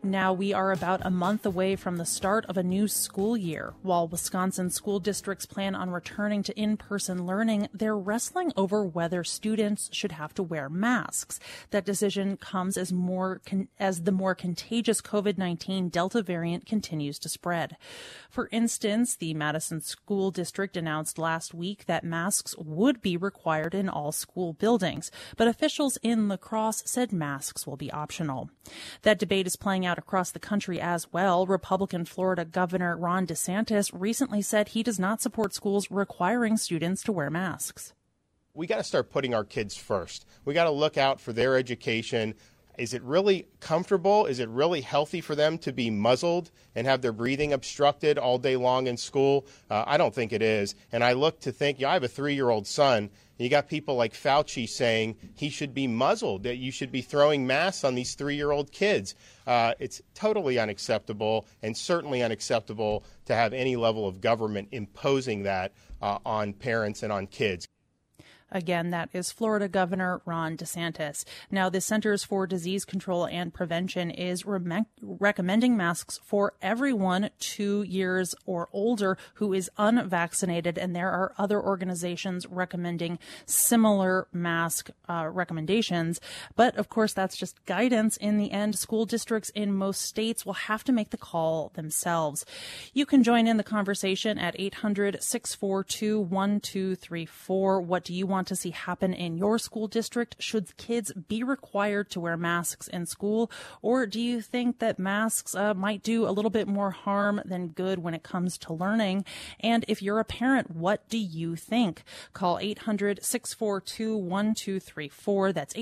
Now we are about a month away from the start of a new school year. While Wisconsin school districts plan on returning to in-person learning, they're wrestling over whether students should have to wear masks. That decision comes as the more contagious COVID-19 Delta variant continues to spread. For instance, the Madison School District announced last week that masks would be required in all school buildings, but officials in La Crosse said masks will be optional. That debate is playing out across the country as well. Republican Florida Governor Ron DeSantis recently said he does not support schools requiring students to wear masks. We got to start putting our kids first. We got to look out for their education. Is it really comfortable? Is it really healthy for them to be muzzled and have their breathing obstructed all day long in school? I don't think it is. And I look to think, I have a 3-year-old son. You got people like Fauci saying he should be muzzled, that you should be throwing masks on these 3-year-old kids. It's totally unacceptable, and certainly unacceptable to have any level of government imposing that on parents and on kids. Again, that is Florida Governor Ron DeSantis. Now, the Centers for Disease Control and Prevention is recommending masks for everyone 2 years or older who is unvaccinated, and there are other organizations recommending similar mask recommendations. But, of course, that's just guidance. In the end, school districts in most states will have to make the call themselves. You can join in the conversation at 800-642-1234. What do you want to see happen in your school district? Should kids be required to wear masks in school, or do you think that masks might do a little bit more harm than good when it comes to learning? And if you're a parent, what do you think? Call 800-642-1234. That's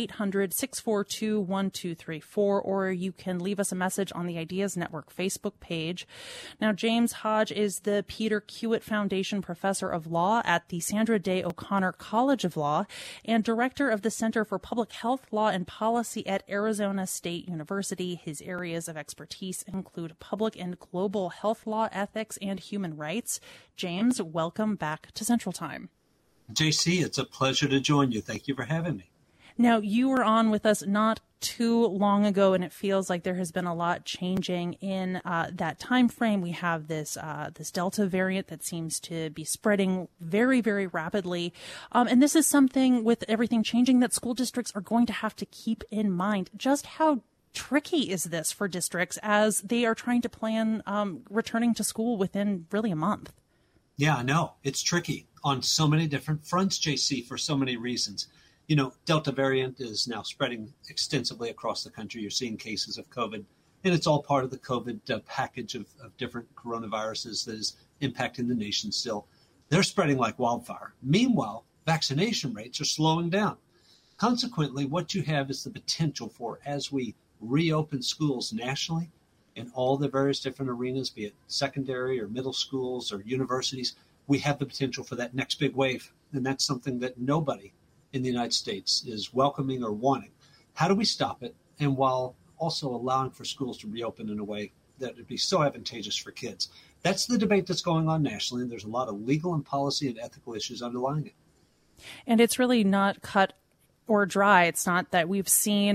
800-642-1234, or you can leave us a message on the Ideas Network Facebook page. Now, James Hodge is the Peter Kiewit Foundation Professor of Law at the Sandra Day O'Connor College of Law and Director of the Center for Public Health Law and Policy at Arizona State University. His areas of expertise include public and global health law, ethics, and human rights. James, welcome back to Central Time. JC, it's a pleasure to join you. Thank you for having me. Now, you were on with us not too long ago, and it feels like there has been a lot changing in that time frame. We have this Delta variant that seems to be spreading very, very rapidly. And this is something, with everything changing, that school districts are going to have to keep in mind. Just how tricky is this for districts as they are trying to plan returning to school within really a month? Yeah, I know. It's tricky on so many different fronts, JC, for so many reasons. You know, Delta variant is now spreading extensively across the country. You're seeing cases of COVID, and it's all part of the COVID package of different coronaviruses that is impacting the nation still. They're spreading like wildfire. Meanwhile, vaccination rates are slowing down. Consequently, what you have is the potential for, as we reopen schools nationally in all the various different arenas, be it secondary or middle schools or universities, we have the potential for that next big wave. And that's something that nobody in the United States is welcoming or wanting. How do we stop it? And while also allowing for schools to reopen in a way that would be so advantageous for kids. That's the debate that's going on nationally. And there's a lot of legal and policy and ethical issues underlying it. And it's really not cut or dry. It's not that we've seen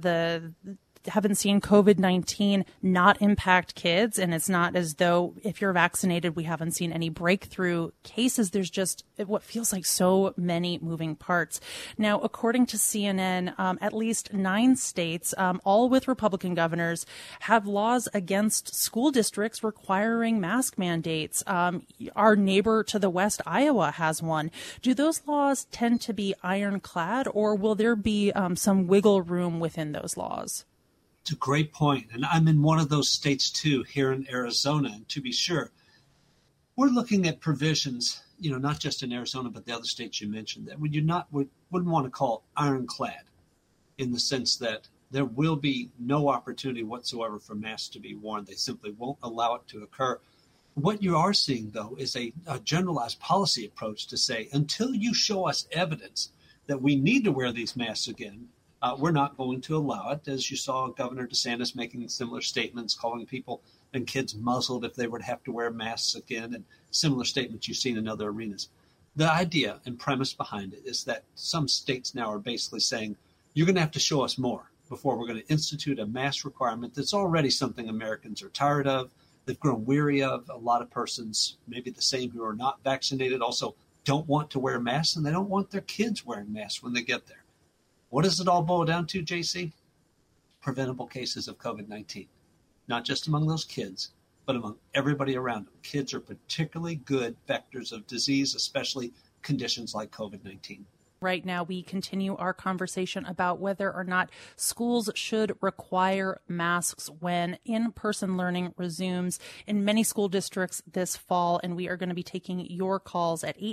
haven't seen COVID-19 not impact kids. And it's not as though if you're vaccinated, we haven't seen any breakthrough cases. There's just what feels like so many moving parts. Now, according to CNN, at least 9 states, all with Republican governors, have laws against school districts requiring mask mandates. Our neighbor to the west, Iowa, has one. Do those laws tend to be ironclad, or will there be some wiggle room within those laws? It's a great point. And I'm in one of those states, too, here in Arizona. And to be sure, we're looking at provisions, not just in Arizona, but the other states you mentioned, that wouldn't want to call ironclad, in the sense that there will be no opportunity whatsoever for masks to be worn. They simply won't allow it to occur. What you are seeing, though, is a generalized policy approach to say, until you show us evidence that we need to wear these masks again, we're not going to allow it. As you saw Governor DeSantis making similar statements, calling people and kids muzzled if they would have to wear masks again, and similar statements you've seen in other arenas. The idea and premise behind it is that some states now are basically saying, you're going to have to show us more. before we're going to institute a mask requirement that's already something Americans are tired of. They've grown weary of. A lot of persons, maybe the same who are not vaccinated, also don't want to wear masks, and they don't want their kids wearing masks when they get there. What does it all boil down to, JC? Preventable cases of COVID-19, not just among those kids, but among everybody around them. Kids are particularly good vectors of disease, especially conditions like COVID-19. Right now, we continue our conversation about whether or not schools should require masks when in-person learning resumes in many school districts this fall. And we are going to be taking your calls at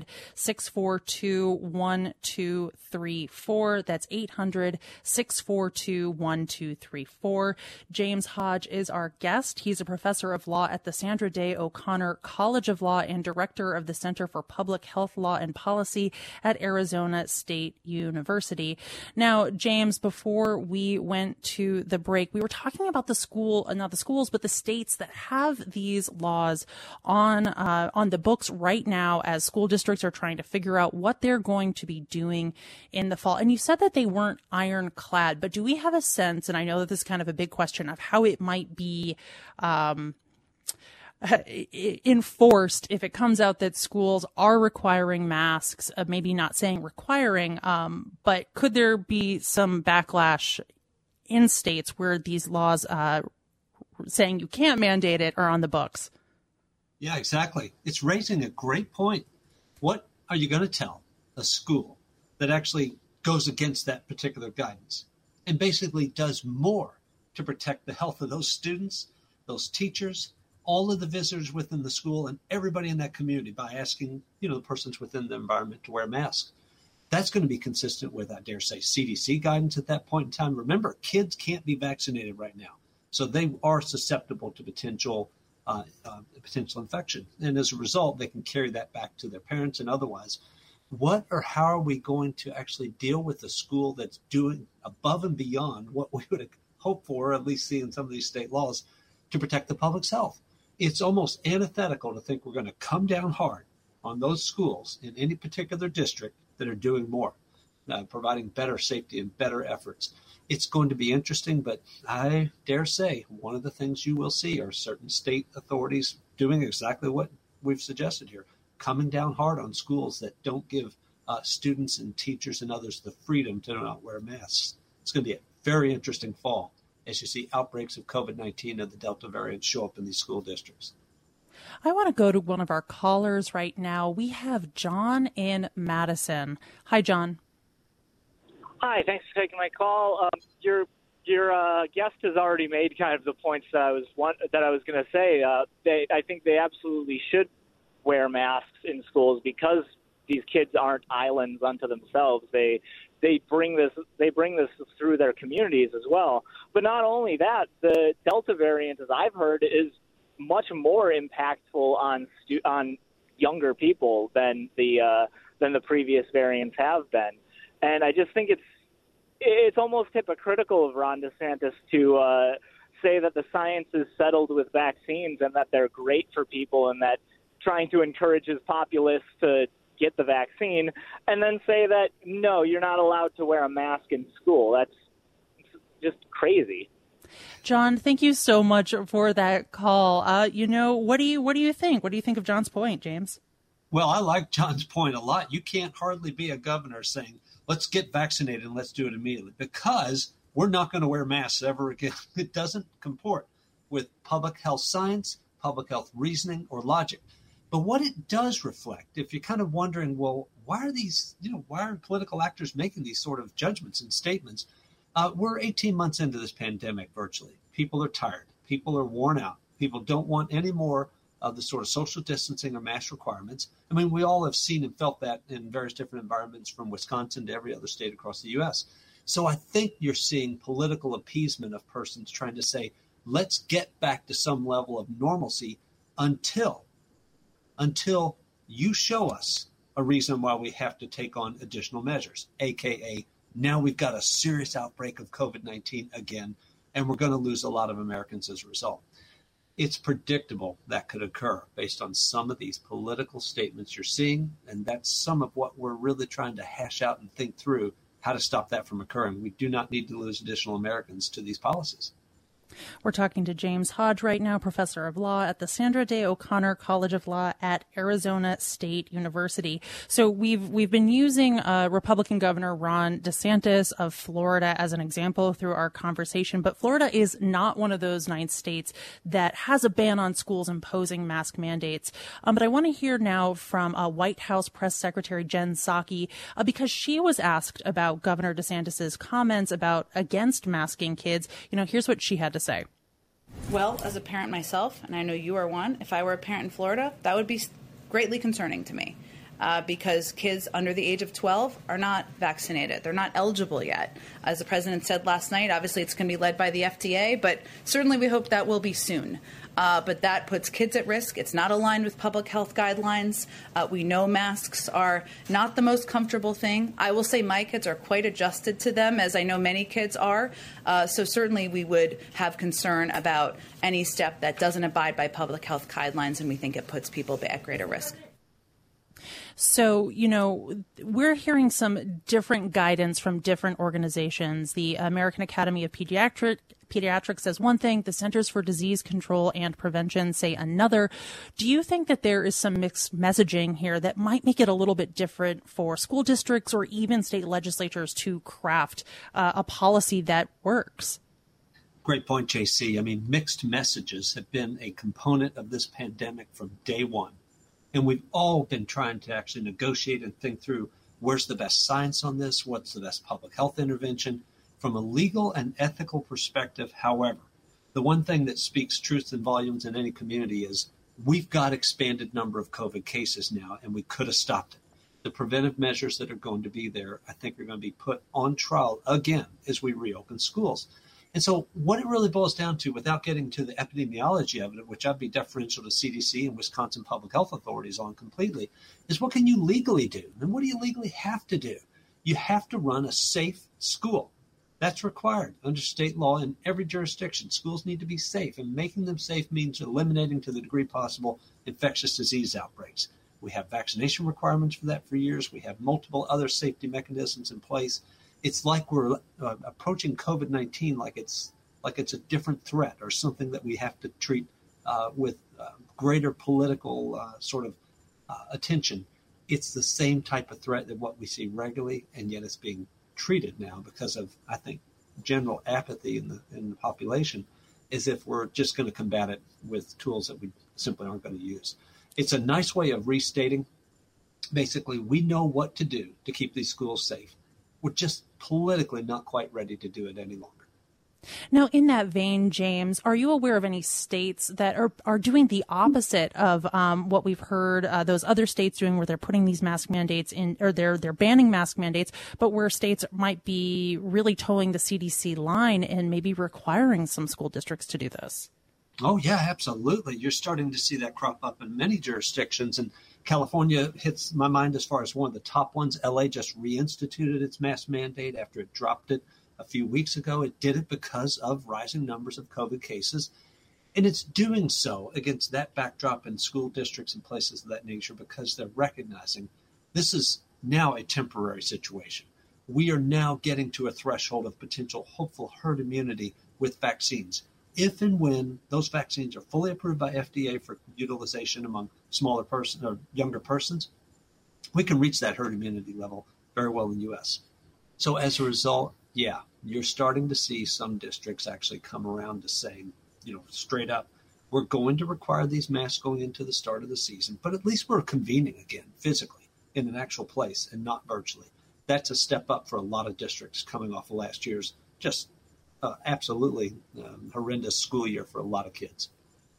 800-642-1234. That's 800-642-1234. James Hodge is our guest. He's a professor of law at the Sandra Day O'Connor College of Law and director of the Center for Public Health Law and Policy at Arizona State University. Now, James, before we went to the break, we were talking about not the schools, but the states that have these laws on the books right now as school districts are trying to figure out what they're going to be doing in the fall. And you said that they weren't ironclad, but do we have a sense, and I know that this is kind of a big question, of how it might be enforced if it comes out that schools are requiring masks, maybe not saying requiring, but could there be some backlash in states where these laws saying you can't mandate it are on the books? Yeah, exactly. It's raising a great point. What are you going to tell a school that actually goes against that particular guidance and basically does more to protect the health of those students, those teachers, all of the visitors within the school, and everybody in that community by asking, the persons within the environment to wear masks? That's going to be consistent with, I dare say, CDC guidance at that point in time. Remember, kids can't be vaccinated right now, so they are susceptible to potential infection. And as a result, they can carry that back to their parents and otherwise. What or how are we going to actually deal with a school that's doing above and beyond what we would hope for, or at least see in some of these state laws, to protect the public's health? It's almost antithetical to think we're going to come down hard on those schools in any particular district that are doing more, providing better safety and better efforts. It's going to be interesting, but I dare say one of the things you will see are certain state authorities doing exactly what we've suggested here, coming down hard on schools that don't give students and teachers and others the freedom to not wear masks. It's going to be a very interesting fall as you see outbreaks of COVID-19 and the Delta variant show up in these school districts. I want to go to one of our callers right now. We have John in Madison. Hi, John. Hi, thanks for taking my call. Your guest has already made kind of the points that I was going to say. I think they absolutely should wear masks in schools because these kids aren't islands unto themselves. They bring this through their communities as well. But not only that, the Delta variant, as I've heard, is much more impactful on younger people than the previous variants have been. And I just think it's almost hypocritical of Ron DeSantis to say that the science is settled with vaccines and that they're great for people and that trying to encourage his populace to get the vaccine, and then say that, no, you're not allowed to wear a mask in school. That's just crazy. John, thank you so much for that call. What do you think? What do you think of John's point, James? Well, I like John's point a lot. You can't hardly be a governor saying, let's get vaccinated and let's do it immediately, because we're not going to wear masks ever again. It doesn't comport with public health science, public health reasoning, or logic. But what it does reflect, if you're kind of wondering, well, why are political actors making these sort of judgments and statements? We're 18 months into this pandemic virtually. People are tired. People are worn out. People don't want any more of the sort of social distancing or mask requirements. I mean, we all have seen and felt that in various different environments from Wisconsin to every other state across the U.S. So I think you're seeing political appeasement of persons trying to say, let's get back to some level of normalcy until you show us a reason why we have to take on additional measures, a.k.a. now we've got a serious outbreak of COVID-19 again, and we're going to lose a lot of Americans as a result. It's predictable that could occur based on some of these political statements you're seeing, and that's some of what we're really trying to hash out and think through how to stop that from occurring. We do not need to lose additional Americans to these policies. We're talking to James Hodge right now, professor of law at the Sandra Day O'Connor College of Law at Arizona State University. So we've been using Republican Governor Ron DeSantis of Florida as an example through our conversation, but Florida is not one of those 9 states that has a ban on schools imposing mask mandates. But I want to hear now from White House Press Secretary Jen Psaki because she was asked about Governor DeSantis's comments about against masking kids. Here's what she had to say. Well, as a parent myself, and I know you are one, if I were a parent in Florida, that would be greatly concerning to me because kids under the age of 12 are not vaccinated. They're not eligible yet. As the president said last night, obviously it's going to be led by the FDA, but certainly we hope that will be soon. But that puts kids at risk. It's not aligned with public health guidelines. We know masks are not the most comfortable thing. I will say my kids are quite adjusted to them, as I know many kids are. So certainly we would have concern about any step that doesn't abide by public health guidelines, and we think it puts people at greater risk. So, we're hearing some different guidance from different organizations. The American Academy of Pediatrics says one thing, the Centers for Disease Control and Prevention say another. Do you think that there is some mixed messaging here that might make it a little bit different for school districts or even state legislatures to craft a policy that works? Great point, JC. I mean, mixed messages have been a component of this pandemic from day one. And we've all been trying to actually negotiate and think through where's the best science on this, what's the best public health intervention. From a legal and ethical perspective, however, the one thing that speaks truth and volumes in any community is we've got expanded number of COVID cases now, and we could have stopped it. The preventive measures that are going to be there, I think, are going to be put on trial again as we reopen schools. And so what it really boils down to, without getting to the epidemiology of it, which I'd be deferential to CDC and Wisconsin public health authorities on completely, is what can you legally do? And what do you legally have to do? You have to run a safe school. That's required under state law in every jurisdiction. Schools need to be safe, and making them safe means eliminating to the degree possible infectious disease outbreaks. We have vaccination requirements for that for years. We have multiple other safety mechanisms in place. It's like we're approaching COVID-19 like it's a different threat or something that we have to treat with greater political attention. It's the same type of threat that what we see regularly, and yet it's being treated now because of, I think, general apathy in the population, as if we're just going to combat it with tools that we simply aren't going to use. It's a nice way of restating. Basically, we know what to do to keep these schools safe. We're just politically not quite ready to do it any longer. Now, in that vein, James, are you aware of any states that are doing the opposite of what we've heard those other states doing, where they're putting these mask mandates in, or they're banning mask mandates, but where states might be really towing the CDC line and maybe requiring some school districts to do this? Oh, yeah, absolutely. You're starting to see that crop up in many jurisdictions. And California hits my mind as far as one of the top ones. LA just reinstituted its mask mandate after it dropped it a few weeks ago. It did it because of rising numbers of COVID cases. And it's doing so against that backdrop in school districts and places of that nature because they're recognizing this is now a temporary situation. We are now getting to a threshold of potential hopeful herd immunity with vaccines. If and when those vaccines are fully approved by FDA for utilization among smaller persons or younger persons, we can reach that herd immunity level very well in the U.S. So as a result, yeah, you're starting to see some districts actually come around to saying, straight up, we're going to require these masks going into the start of the season, but at least we're convening again physically in an actual place and not virtually. That's a step up for a lot of districts coming off of last year's just absolutely horrendous school year for a lot of kids.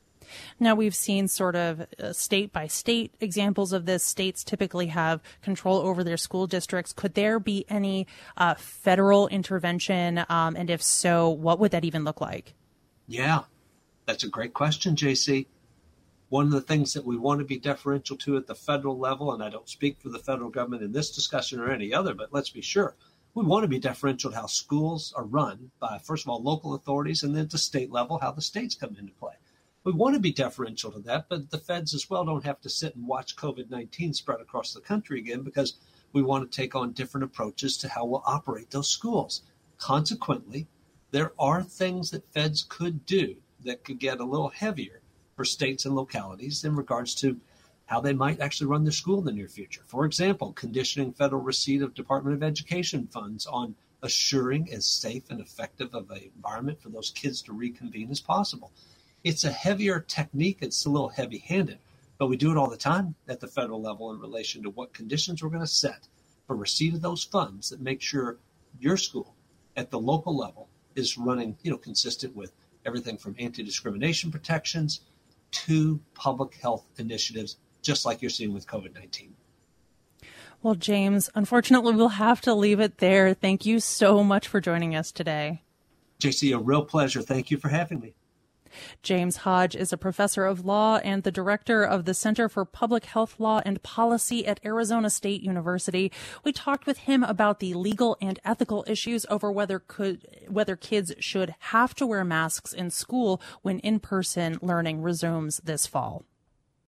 Now, we've seen sort of state by state examples of this. States typically have control over their school districts. Could there be any federal intervention? And if so, what would that even look like? Yeah, that's a great question, JC. One of the things that we want to be deferential to at the federal level, and I don't speak for the federal government in this discussion or any other, but let's be sure, we want to be deferential to how schools are run by, first of all, local authorities, and then at the state level, how the states come into play. We want to be deferential to that, but the feds as well don't have to sit and watch COVID-19 spread across the country again, because we want to take on different approaches to how we'll operate those schools. Consequently, there are things that feds could do that could get a little heavier for states and localities in regards to how they might actually run their school in the near future. For example, conditioning federal receipt of Department of Education funds on assuring as safe and effective of an environment for those kids to reconvene as possible. It's a heavier technique. It's a little heavy-handed, but we do it all the time at the federal level in relation to what conditions we're going to set for receipt of those funds that make sure your school at the local level is running, consistent with everything from anti-discrimination protections to public health initiatives, just like you're seeing with COVID-19. Well, James, unfortunately, we'll have to leave it there. Thank you so much for joining us today. JC, a real pleasure. Thank you for having me. James Hodge is a professor of law and the director of the Center for Public Health Law and Policy at Arizona State University. We talked with him about the legal and ethical issues over whether kids should have to wear masks in school when in-person learning resumes this fall.